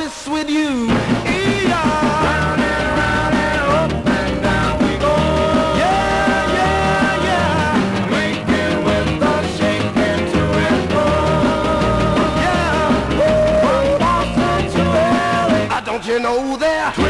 waltz with you. Round and round and up and down we go. Yeah, yeah, yeah. Making with the shaking to and fro. Yeah, from Boston to LA. Don't you know they're